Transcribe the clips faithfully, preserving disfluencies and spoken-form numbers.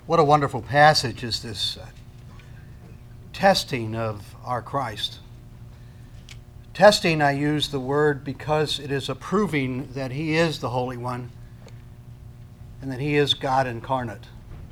What a wonderful passage is this uh, testing of our Christ. Testing, I use the word because it is a proving that he is the Holy One and that he is God incarnate.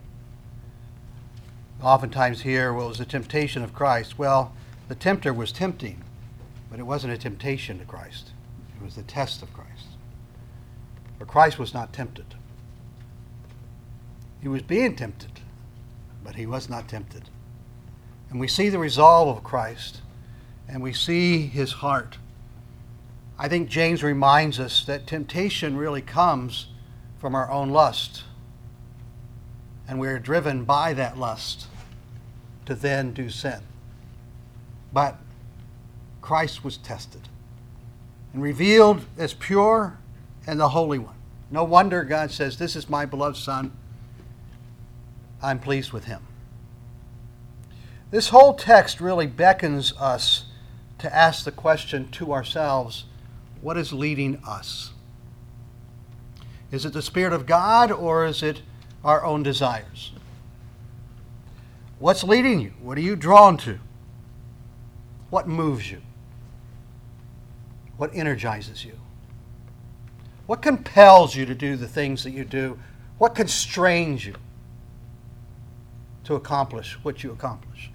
Oftentimes here, what was the temptation of Christ? Well, the tempter was tempting, but it wasn't a temptation to Christ. It was the test of Christ. For Christ was not tempted. He was being tempted, but he was not tempted. And we see the resolve of Christ, and we see his heart. I think James reminds us that temptation really comes from our own lust, and we are driven by that lust to then do sin. But Christ was tested and revealed as pure and the Holy One. No wonder God says, "This is my beloved Son. I'm pleased with him." This whole text really beckons us to ask the question to ourselves, what is leading us? Is it the Spirit of God or is it our own desires? What's leading you? What are you drawn to? What moves you? What energizes you? What compels you to do the things that you do? What constrains you to accomplish what you accomplish?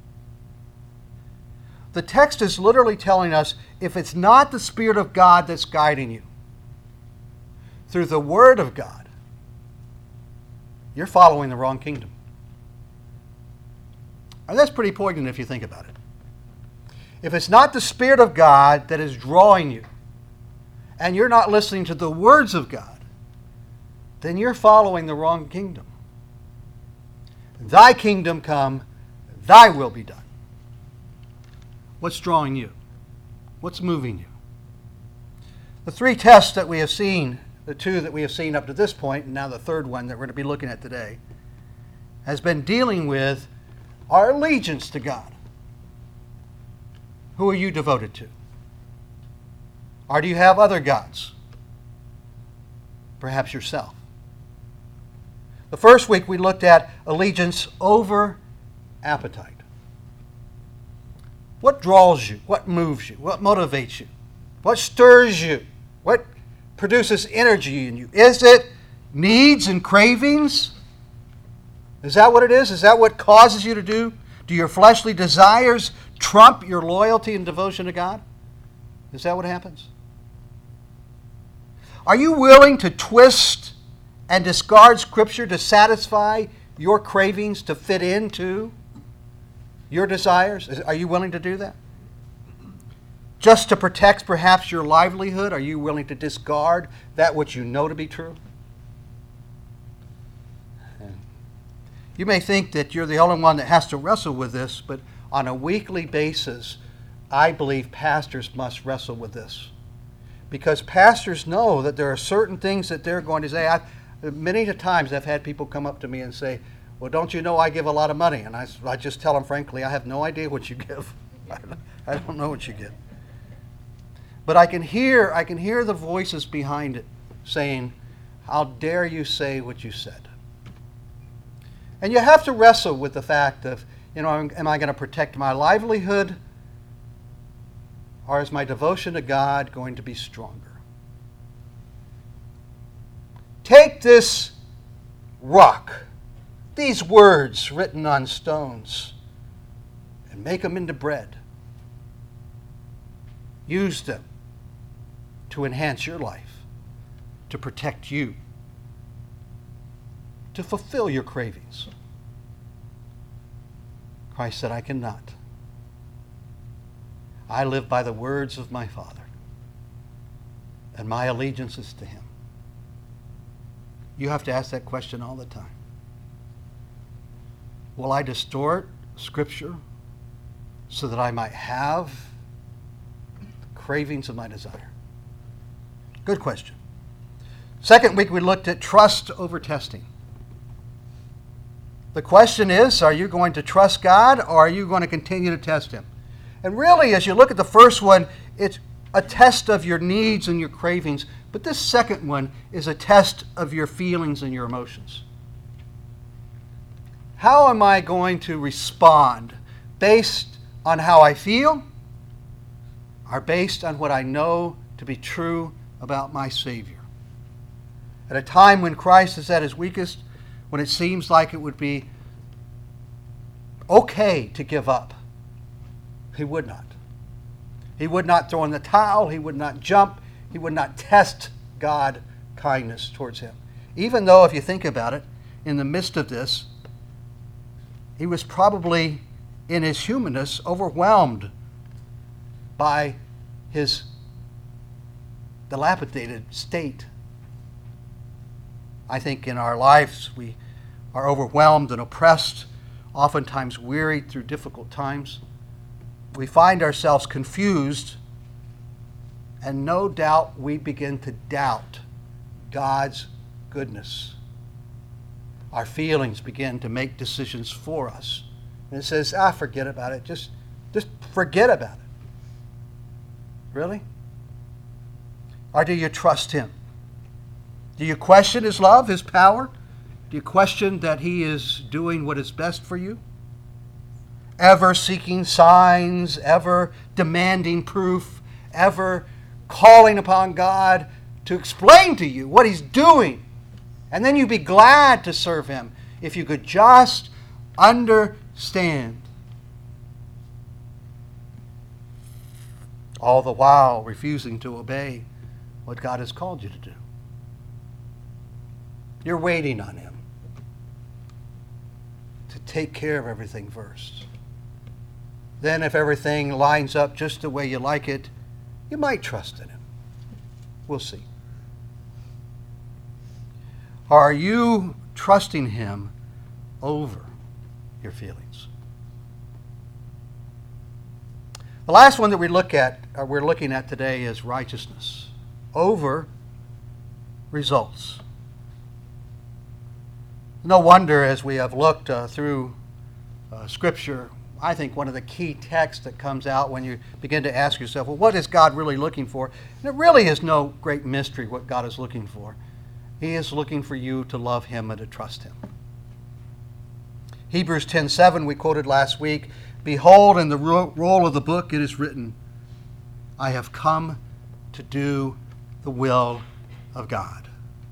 The text is literally telling us if it's not the Spirit of God that's guiding you through the Word of God, you're following the wrong kingdom. And that's pretty poignant if you think about it. If it's not the Spirit of God that is drawing you, and you're not listening to the words of God, then you're following the wrong kingdom. Thy kingdom come, thy will be done. What's drawing you? What's moving you? The three tests that we have seen, the two that we have seen up to this point, and now the third one that we're going to be looking at today, has been dealing with our allegiance to God. Who are you devoted to? Or do you have other gods? Perhaps yourself. The first week we looked at allegiance over appetite. What draws you? What moves you? What motivates you? What stirs you? What produces energy in you? Is it needs and cravings? Is that what it is? Is that what causes you to do? Do your fleshly desires trump your loyalty and devotion to God? Is that what happens? Are you willing to twist and discard Scripture to satisfy your cravings to fit into your desires? Are you willing to do that? Just to protect perhaps your livelihood, are you willing to discard that which you know to be true? You may think that you're the only one that has to wrestle with this, but on a weekly basis, I believe pastors must wrestle with this. Because pastors know that there are certain things that they're going to say. I've, many times I've had people come up to me and say, "Well, don't you know I give a lot of money?" And I, I just tell them frankly, I have no idea what you give. I don't know what you give. But I can hear, I can hear the voices behind it saying, "How dare you say what you said?" And you have to wrestle with the fact of, you know, am I going to protect my livelihood? Or is my devotion to God going to be stronger? Take this rock, these words written on stones, and make them into bread. Use them to enhance your life, to protect you, to fulfill your cravings. Christ said, "I cannot. I live by the words of my Father, and my allegiance is to him." You have to ask that question all the time. Will I distort Scripture so that I might have the cravings of my desire? Good question. Second week we looked at trust over testing. The question is, are you going to trust God or are you going to continue to test him? And really, as you look at the first one, it's a test of your needs and your cravings. But this second one is a test of your feelings and your emotions. How am I going to respond? Based on how I feel, or based on what I know to be true about my Savior? At a time when Christ is at his weakest, when it seems like it would be okay to give up, he would not. He would not throw in the towel. He would not jump. He would not test God's kindness towards him. Even though, if you think about it, in the midst of this, he was probably, in his humanness, overwhelmed by his dilapidated state. I think in our lives we are overwhelmed and oppressed, oftentimes wearied through difficult times. We find ourselves confused, and no doubt we begin to doubt God's goodness. Our feelings begin to make decisions for us. And it says, ah, forget about it. Just, just forget about it. Really? Or do you trust him? Do you question his love, his power? Do you question that he is doing what is best for you? Ever seeking signs, ever demanding proof, ever calling upon God to explain to you what he's doing. And then you'd be glad to serve him if you could just understand. All the while refusing to obey what God has called you to do. You're waiting on him to take care of everything first. Then if everything lines up just the way you like it, you might trust in him. We'll see. Are you trusting him over your feelings? The last one that we look at, or we're looking at today, is righteousness over results. No wonder, as we have looked uh, through uh, Scripture, I think one of the key texts that comes out when you begin to ask yourself, well, what is God really looking for? And it really is no great mystery what God is looking for. He is looking for you to love him and to trust him. Hebrews ten seven, we quoted last week, behold, in the roll of the book it is written, I have come to do the will of God.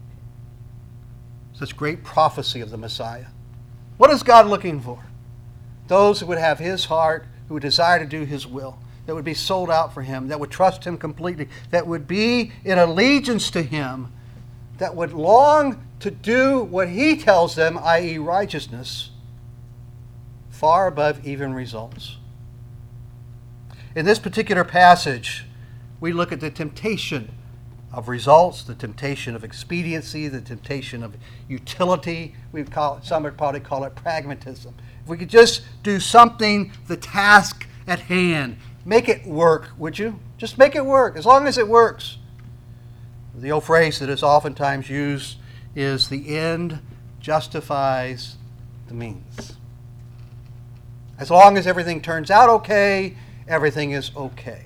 Such great prophecy of the Messiah. What is God looking for? Those who would have his heart, who would desire to do his will, that would be sold out for him, that would trust him completely, that would be in allegiance to him, that would long to do what he tells them, that is righteousness, far above even results. In this particular passage, we look at the temptation of results, the temptation of expediency, the temptation of utility. We call it, some would probably call it pragmatism. If we could just do something, the task at hand, make it work, would you? Just make it work, as long as it works. The old phrase that is oftentimes used is the end justifies the means. As long as everything turns out okay, everything is okay.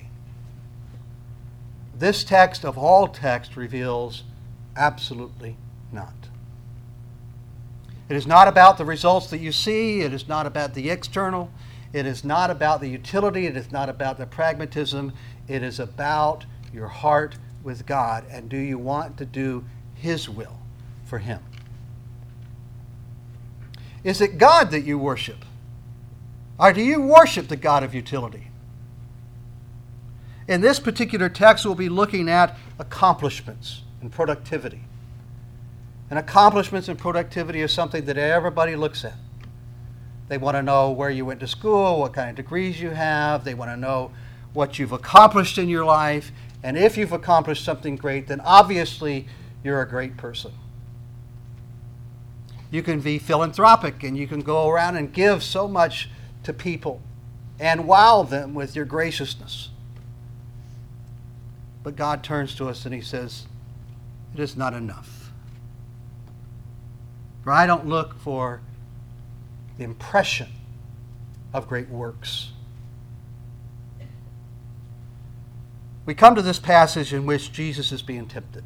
This text of all texts reveals absolutely not. It is not about the results that you see. It is not about the external. It is not about the utility. It is not about the pragmatism. It is about your heart with God. And do you want to do his will for him? Is it God that you worship? Or do you worship the God of utility? In this particular text, we'll be looking at accomplishments and productivity. And accomplishments and productivity is something that everybody looks at. They want to know where you went to school, what kind of degrees you have. They want to know what you've accomplished in your life. And if you've accomplished something great, then obviously you're a great person. You can be philanthropic and you can go around and give so much to people and wow them with your graciousness. But God turns to us and he says, it is not enough. For I don't look for the impression of great works. We come to this passage in which Jesus is being tempted.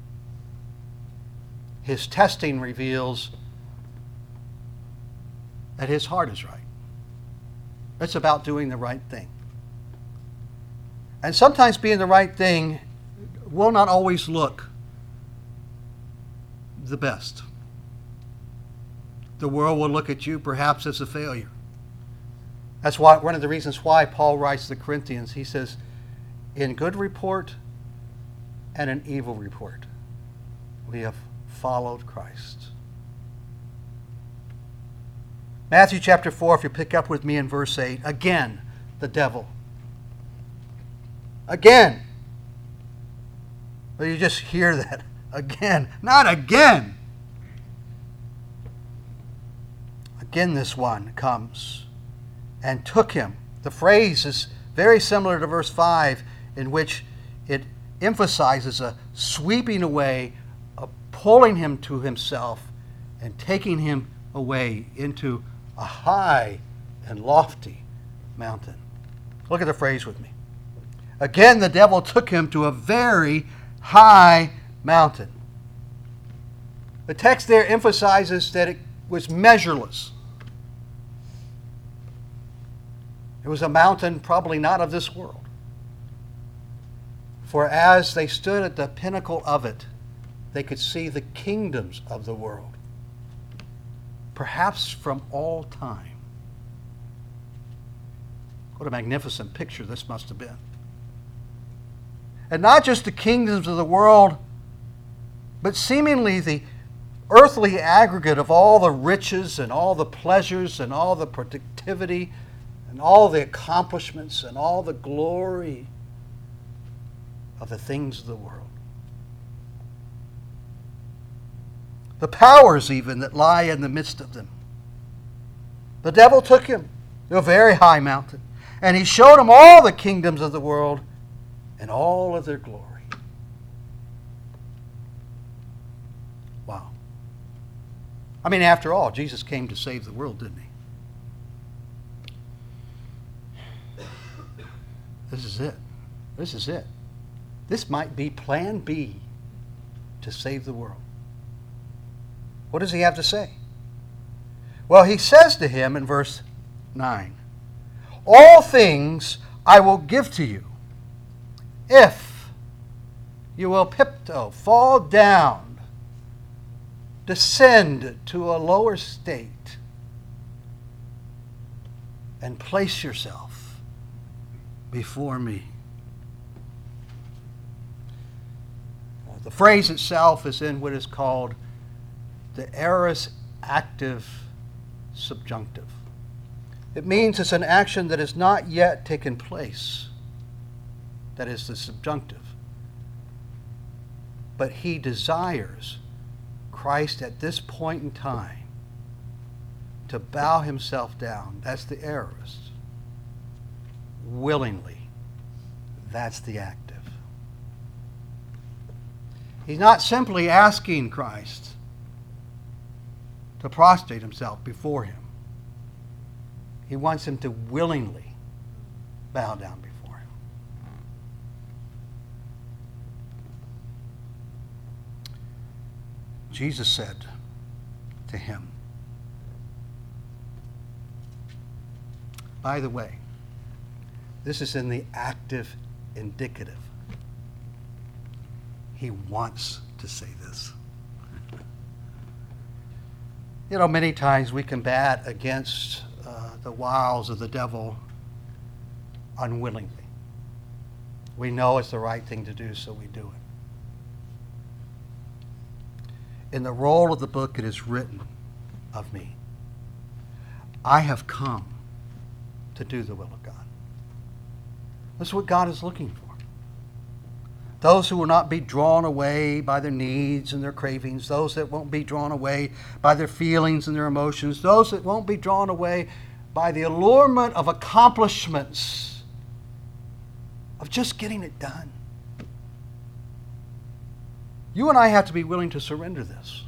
His testing reveals that his heart is right. It's about doing the right thing. And sometimes being the right thing will not always look the best. The world will look at you perhaps as a failure. That's why one of the reasons why Paul writes to the Corinthians, he says, in good report and an evil report, we have followed Christ. Matthew chapter four, if you pick up with me in verse eight, again, the devil. Again. Well, you just hear that. Again. Not again. Again, this one comes and took him. The phrase is very similar to verse five, in which it emphasizes a sweeping away, a pulling him to himself, and taking him away into a high and lofty mountain. Look at the phrase with me. Again, the devil took him to a very high mountain. The text there emphasizes that it was measureless. It was a mountain probably not of this world. For as they stood at the pinnacle of it, they could see the kingdoms of the world, perhaps from all time. What a magnificent picture this must have been. And not just the kingdoms of the world, but seemingly the earthly aggregate of all the riches and all the pleasures and all the productivity and all the accomplishments and all the glory of the things of the world. The powers even that lie in the midst of them. The devil took him to a very high mountain, and he showed him all the kingdoms of the world and all of their glory. Wow. I mean, after all, Jesus came to save the world, didn't he? This is it. This is it. This might be plan B to save the world. What does he have to say? Well, he says to him in verse nine, all things I will give to you if you will pipto, fall down, descend to a lower state, and place yourself before me. The phrase itself is in what is called the aorist active subjunctive. It means it's an action that has not yet taken place. That is the subjunctive. But he desires Christ at this point in time to bow himself down. That's the aorist. Willingly. That's the active. He's not simply asking Christ to prostrate himself before him. He wants him to willingly bow down before him. Jesus said to him, by the way, this is in the active indicative. He wants to say this. You know, many times we combat against uh, the wiles of the devil unwillingly. We know it's the right thing to do, so we do it. In the roll of the book it is written of me, I have come to do the will of God. That's what God is looking for. Those who will not be drawn away by their needs and their cravings, those that won't be drawn away by their feelings and their emotions, those that won't be drawn away by the allurement of accomplishments, of just getting it done. You and I have to be willing to surrender this.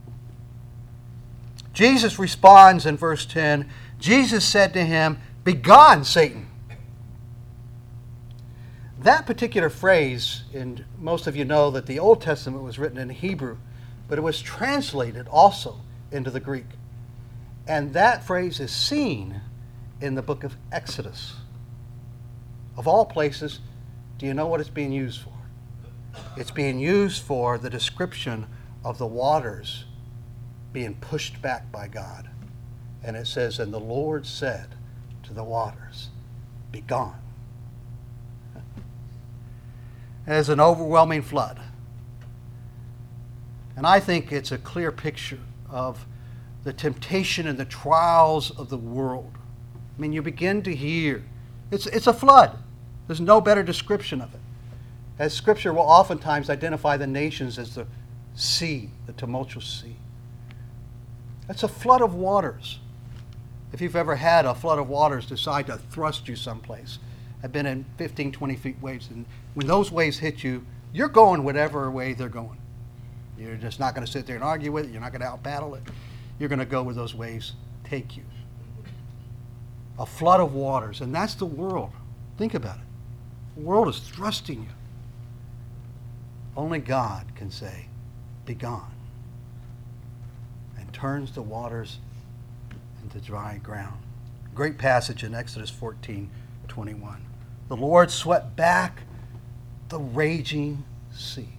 Jesus responds in verse ten, Jesus said to him, "Begone, Satan." That particular phrase, and most of you know that the Old Testament was written in Hebrew, but it was translated also into the Greek. And that phrase is seen in the book of Exodus. Of all places, do you know what it's being used for? It's being used for the description of the waters being pushed back by God. And it says, and the Lord said to the waters, be gone. As an overwhelming flood. And I think it's a clear picture of the temptation and the trials of the world. I mean, you begin to hear, it's, it's a flood. There's no better description of it. As Scripture will oftentimes identify the nations as the sea, the tumultuous sea. It's a flood of waters. If you've ever had a flood of waters decide to thrust you someplace, I've been in fifteen, twenty feet waves, and when those waves hit you, you're going whatever way they're going. You're just not going to sit there and argue with it. You're not going to out-battle it. You're going to go where those waves take you. A flood of waters, and that's the world. Think about it. The world is thrusting you. Only God can say, be gone, and turns the waters into dry ground. Great passage in Exodus fourteen twenty-one. The Lord swept back the raging sea.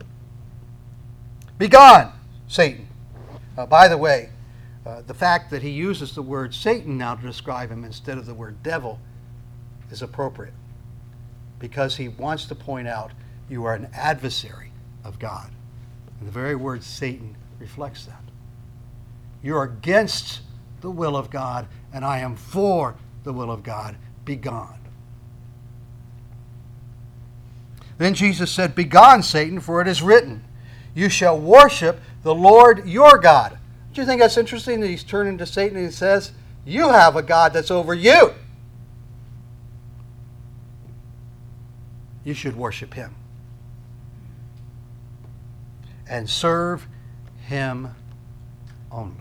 Be gone, Satan. Uh, by the way, uh, the fact that he uses the word Satan now to describe him instead of the word devil is appropriate, because he wants to point out you are an adversary of God. And the very word Satan reflects that. You're against the will of God, and I am for the will of God. Be gone. Then Jesus said, begone, Satan, for it is written, you shall worship the Lord your God. Do you think that's interesting that he's turning to Satan and he says, you have a God that's over you. You should worship him and serve him only.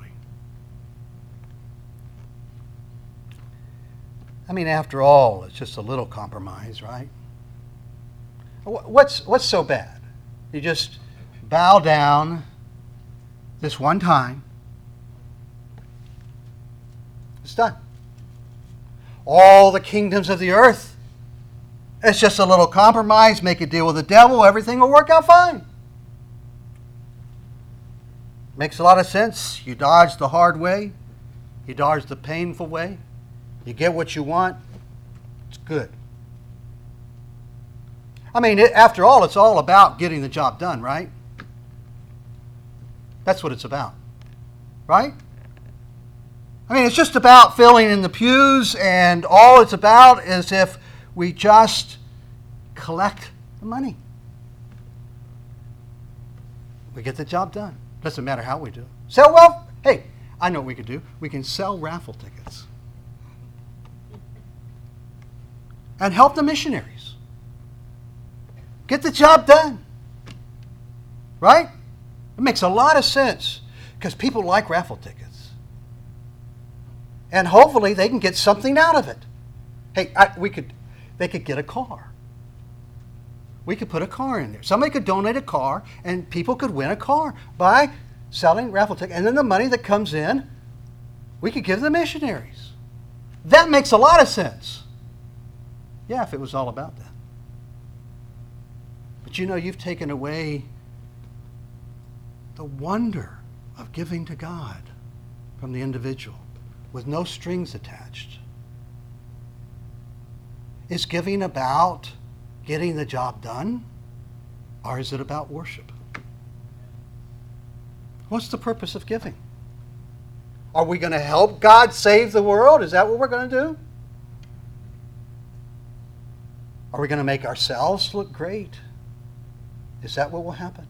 I mean, after all, it's just a little compromise, right? What's, what's so bad? You just bow down this one time. It's done. All the kingdoms of the earth, it's just a little compromise. Make a deal with the devil. Everything will work out fine. Makes a lot of sense. You dodge the hard way. You dodge the painful way. You get what you want. It's good. I mean, it, after all, it's all about getting the job done, right? That's what it's about, right? I mean, it's just about filling in the pews, and all it's about is if we just collect the money. We get the job done. Doesn't matter how we do it. Sell, well, hey, I know what we could do. We can sell raffle tickets and help the missionaries. Get the job done. Right? It makes a lot of sense because people like raffle tickets. And hopefully they can get something out of it. Hey, I, we could, they could get a car. We could put a car in there. Somebody could donate a car and people could win a car by selling raffle tickets. And then the money that comes in, we could give the missionaries. That makes a lot of sense. Yeah, if it was all about that. But you know, you've taken away the wonder of giving to God from the individual with no strings attached. Is giving about getting the job done, or is it about worship? What's the purpose of giving? Are we going to help God save the world? Is that what we're going to do? Are we going to make ourselves look great? Is that what will happen?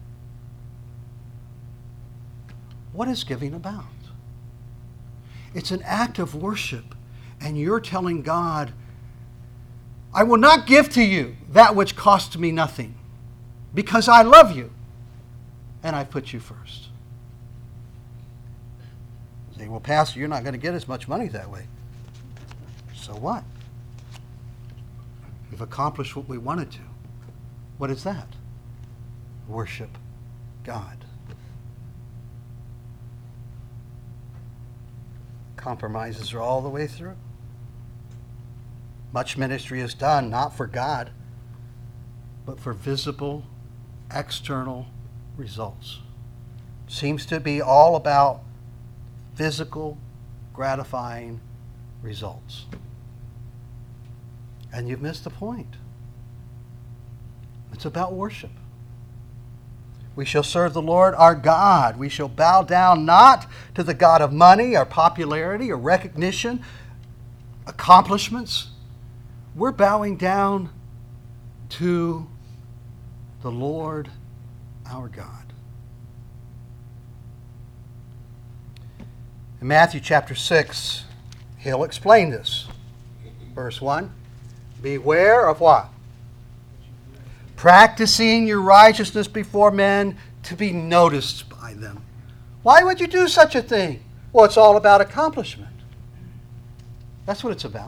What is giving about? It's an act of worship, and you're telling God, I will not give to you that which costs me nothing, because I love you, and I put you first. You say, well, Pastor, you're not going to get as much money that way. So what? We've accomplished what we wanted to. What is that? Worship God. compromises are all the way through. Much ministry is done not for God, but for visible, external results. Seems to be all about physical, gratifying results. And you've missed the point. It's about worship. We shall serve the Lord our God. We shall bow down not to the God of money or popularity or recognition, accomplishments. We're bowing down to the Lord our God. In Matthew chapter six, he'll explain this. Verse one, beware of what? Practicing your righteousness before men to be noticed by them. Why would you do such a thing? Well, it's all about accomplishment. That's what it's about.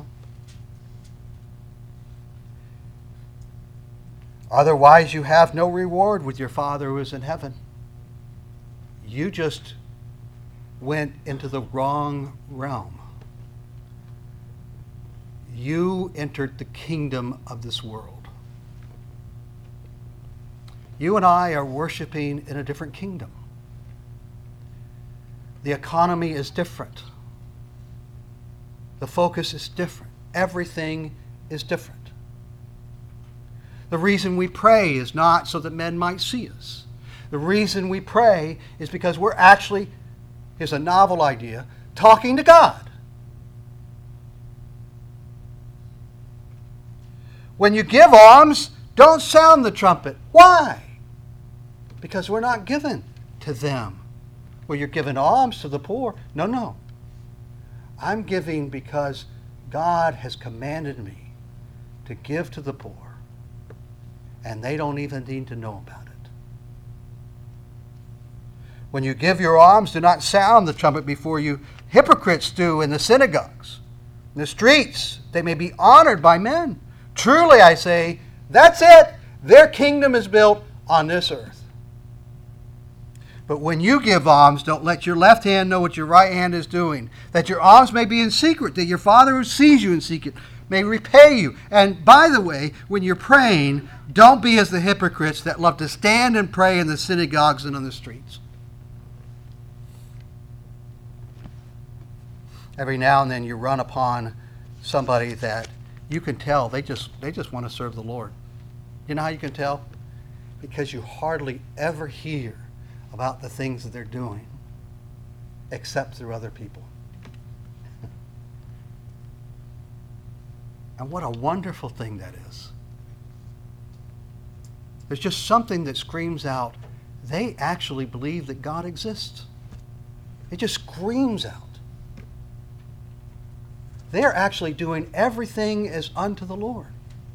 Otherwise, you have no reward with your Father who is in heaven. You just went into the wrong realm. You entered the kingdom of this world. You and I are worshiping in a different kingdom. The economy is different. The focus is different. Everything is different. The reason we pray is not so that men might see us. The reason we pray is because we're actually, here's a novel idea, talking to God. When you give alms, don't sound the trumpet. Why? Because we're not given to them. Well, you're giving alms to the poor. No, no. I'm giving because God has commanded me to give to the poor. And they don't even need to know about it. When you give your alms, do not sound the trumpet before you. Hypocrites do in the synagogues, in the streets. They may be honored by men. Truly, I say, that's it. Their kingdom is built on this earth. But when you give alms, don't let your left hand know what your right hand is doing, that your alms may be in secret, that your Father who sees you in secret may repay you. And by the way, when you're praying, don't be as the hypocrites that love to stand and pray in the synagogues and on the streets. Every now and then you run upon somebody that you can tell they just they just want to serve the Lord. You know how you can tell? Because you hardly ever hear about the things that they're doing except through other people. And what a wonderful thing that is. There's just something that screams out, they actually believe that God exists. It just screams out. They're actually doing everything as unto the Lord.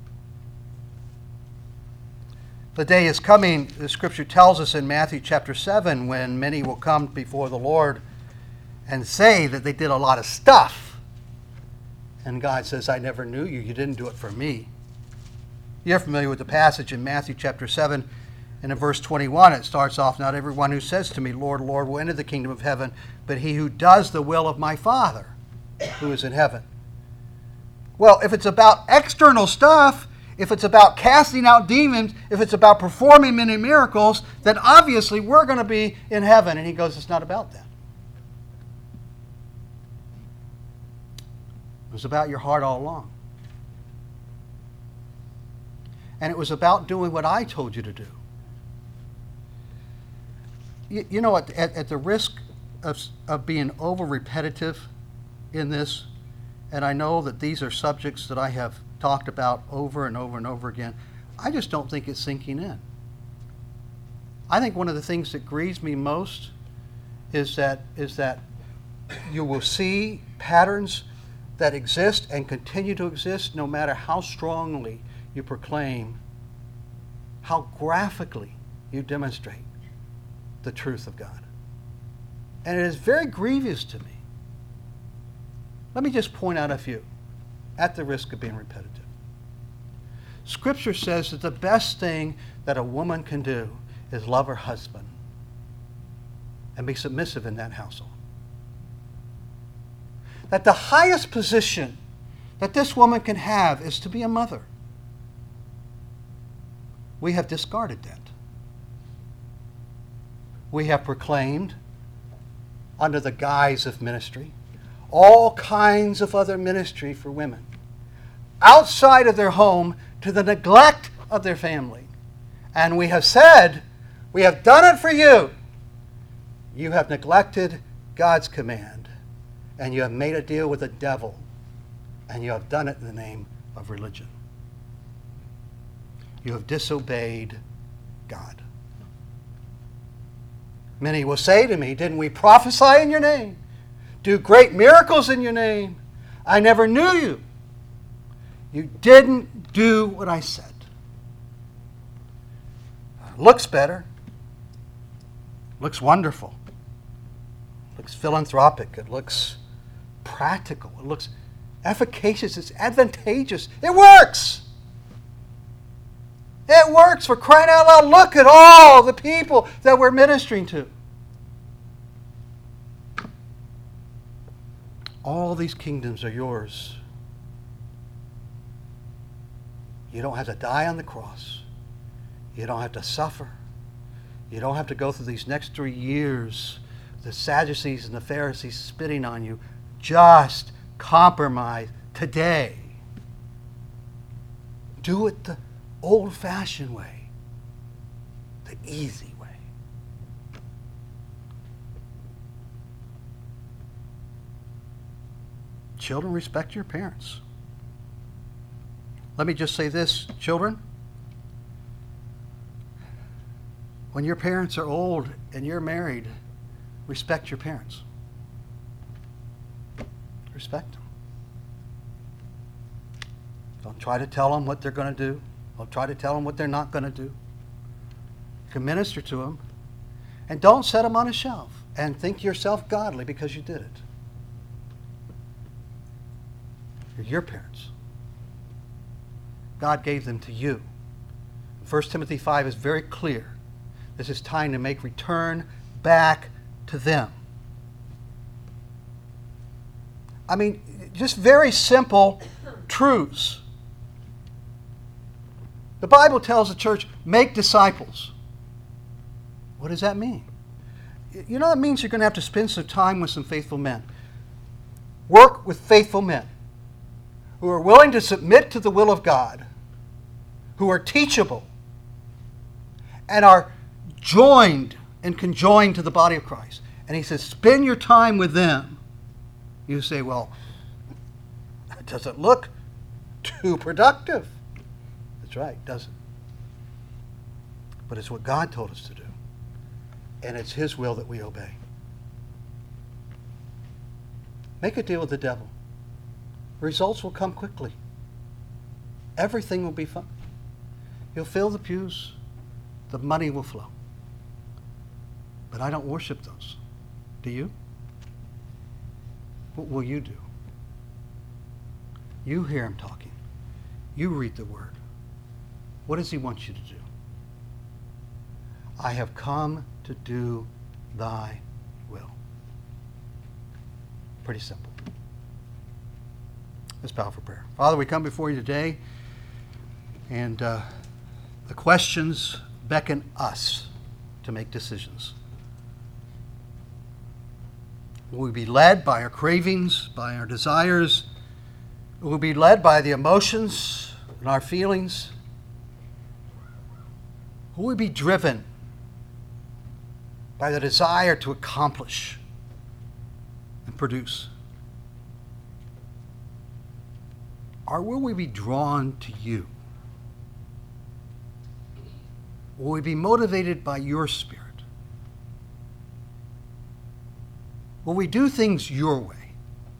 The day is coming, the Scripture tells us in Matthew chapter seven, when many will come before the Lord and say that they did a lot of stuff. And God says, I never knew you. You didn't do it for me. You're familiar with the passage in Matthew chapter seven, and in verse twenty-one it starts off, not everyone who says to me, Lord, Lord, will enter the kingdom of heaven, but he who does the will of my Father who is in heaven. Well, if it's about external stuff, if it's about casting out demons, if it's about performing many miracles, then obviously we're going to be in heaven. And he goes, it's not about that. It was about your heart all along. And it was about doing what I told you to do. You, you know, at, at, at the risk of, of being over repetitive in this, and I know that these are subjects that I have talked about over and over and over again, I just don't think it's sinking in. I think one of the things that grieves me most is that is that you will see patterns that exist and continue to exist no matter how strongly you proclaim, how graphically you demonstrate the truth of God. And it is very grievous to me. Let me just point out a few, at the risk of being repetitive. Scripture says that the best thing that a woman can do is love her husband and be submissive in that household. that the highest position that this woman can have is to be a mother. We have discarded that. We have proclaimed, under the guise of ministry, all kinds of other ministry for women, outside of their home, to the neglect of their family. And we have said, we have done it for you. You have neglected God's command, and you have made a deal with the devil, and you have done it in the name of religion. You have disobeyed God. Many will say to me, didn't we prophesy in your name? Do great miracles in your name? I never knew you. You didn't do what I said. Looks better. Looks wonderful. Looks philanthropic. It looks practical. It looks efficacious. It's advantageous. It works. It works, for crying out loud. Look at all the people that we're ministering to. All these kingdoms are yours. You don't have to die on the cross. You don't have to suffer. You don't have to go through these next three years, the Sadducees and the Pharisees spitting on you. Just compromise today. Do it the old-fashioned way, the easy way. Children, respect your parents. Let me just say this, children. When your parents are old and you're married, respect your parents. Respect them. Don't try to tell them what they're going to do. Don't try to tell them what they're not going to do. You can minister to them. And don't set them on a shelf and think yourself godly because you did it. They're your parents. God gave them to you. First Timothy five is very clear. This is time to make return back to them. I mean, just very simple truths. The Bible tells the church, make disciples. What does that mean? You know, that means you're going to have to spend some time with some faithful men. Work with faithful men who are willing to submit to the will of God, who are teachable, and are joined and conjoined to the body of Christ. And he says, spend your time with them. You say, well, that doesn't look too productive. That's right, doesn't it? But it's what God told us to do. And it's his will that we obey. Make a deal with the devil. Results will come quickly. Everything will be fine. You'll fill the pews. The money will flow. But I don't worship those. Do you? What will you do? You hear him talking. You read the word. What does he want you to do? I have come to do thy will. Pretty simple. Let's bow for prayer. Father, we come before you today, and uh, the questions beckon us to make decisions. Will we be led by our cravings, by our desires? Will we be led by the emotions and our feelings? Will we be driven by the desire to accomplish and produce? Or will we be drawn to you? Will we be motivated by your Spirit? Will we do things your way?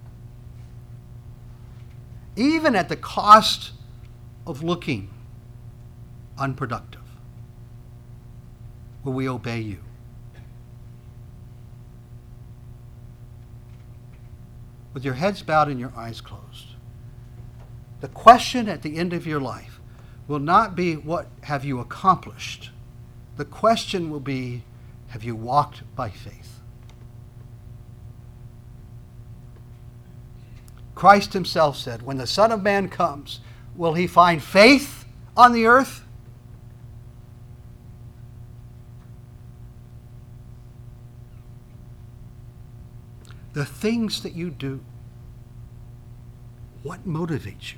Even at the cost of looking unproductive? Will we obey you? With your heads bowed and your eyes closed, the question at the end of your life will not be, what have you accomplished? The question will be, have you walked by faith? Christ himself said, when the Son of Man comes, will he find faith on the earth? The things that you do, what motivates you?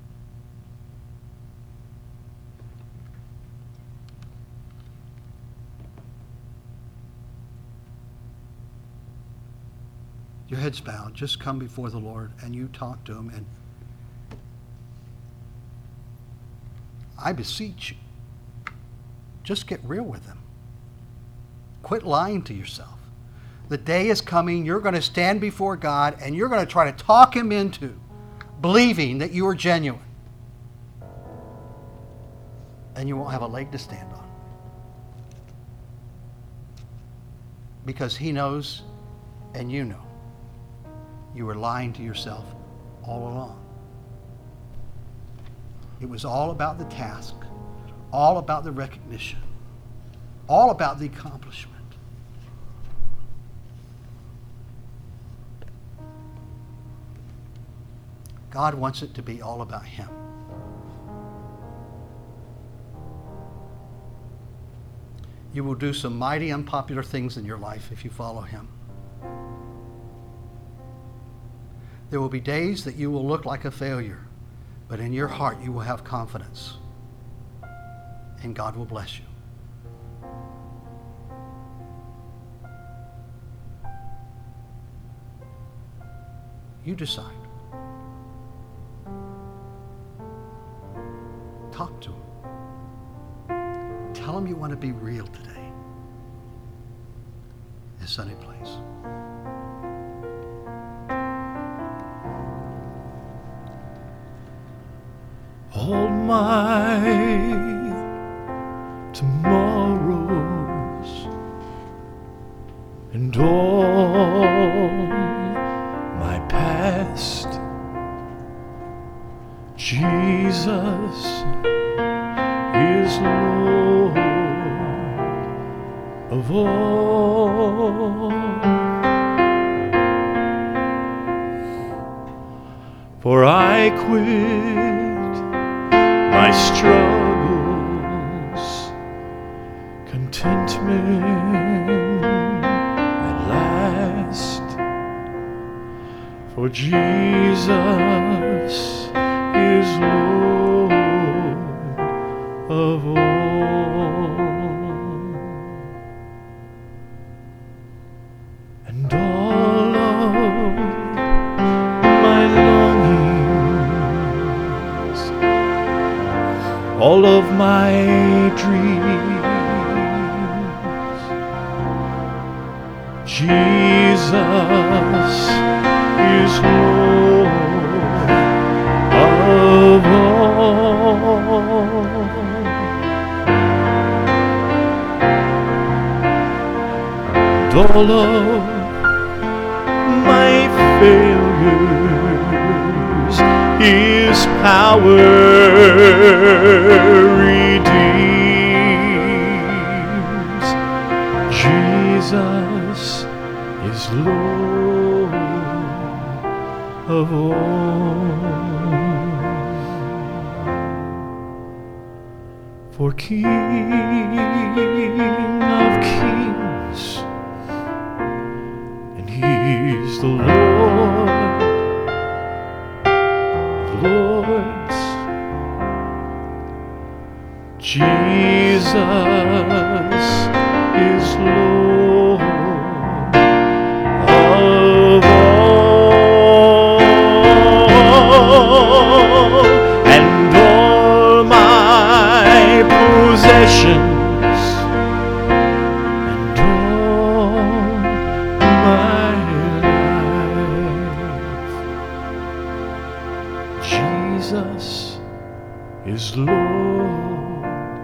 Your head's bowed. Just come before the Lord and you talk to him. And I beseech you, just get real with him. Quit lying to yourself. The day is coming, you're going to stand before God and you're going to try to talk him into believing that you are genuine. And you won't have a leg to stand on. Because he knows and you know you were lying to yourself all along. It was all about the task, all about the recognition, all about the accomplishment. God wants it to be all about him. You will do some mighty unpopular things in your life if you follow him. There will be days that you will look like a failure, but in your heart you will have confidence, and God will bless you. You decide. Talk to him. Tell him you want to be real today. His sunny place. All my tomorrows and all my past, Jesus is Lord of all. For I quit my struggles, contentment at last. For Jesus is Lord of all. And all of my longings, all of my dreams, Jesus is Lord of all. And all of my failures, his power redeems. Jesus is Lord of all. For King of kings, and he's the Lord of lords. Jesus is Lord of all, and all my possessions, and all my life, Jesus is Lord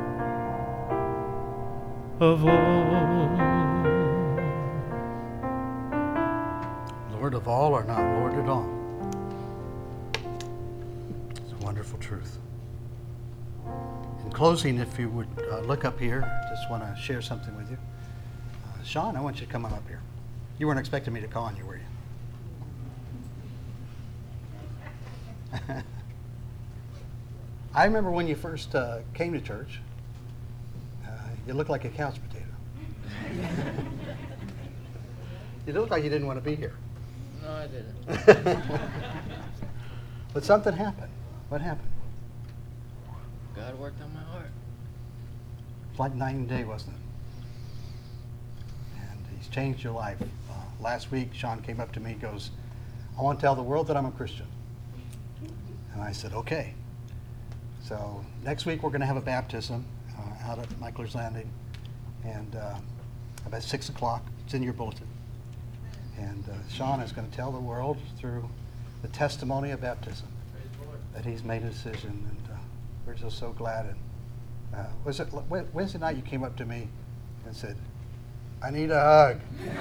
of all. Lord of all or not Lord at all. It's a wonderful truth. In closing, if you would uh, look up here, just want to share something with you. Uh, Sean, I want you to come on up here. You weren't expecting me to call on you, were you? I remember when you first uh, came to church, uh, you looked like a couch potato. You looked like you didn't want to be here. No, I didn't. But something happened. What happened? God worked on my heart. It's like night and day, wasn't it? And he's changed your life. Uh, last week, Sean came up to me and goes, I want to tell the world that I'm a Christian. And I said, okay. So next week, we're going to have a baptism uh, out at Michael's Landing. And uh, about six o'clock. It's in your bulletin. And uh, Sean is going to tell the world through the testimony of baptism that he's made a decision. And uh, we're just so glad. And uh, was it Wednesday night you came up to me and said, I need a hug.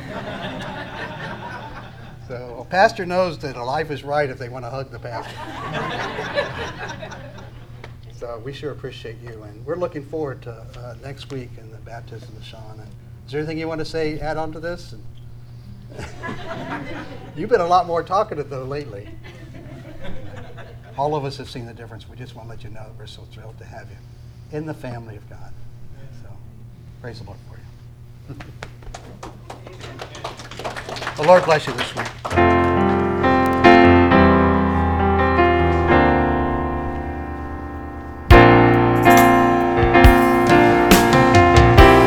So a pastor knows that a life is right if they want to hug the pastor. So we sure appreciate you. And we're looking forward to uh, next week and the baptism of Sean. And is there anything you want to say, add on to this? And you've been a lot more talkative, though, lately. All of us have seen the difference. We just want to let you know that we're so thrilled to have you in the family of God. So, praise the Lord for you. The Lord bless you this week.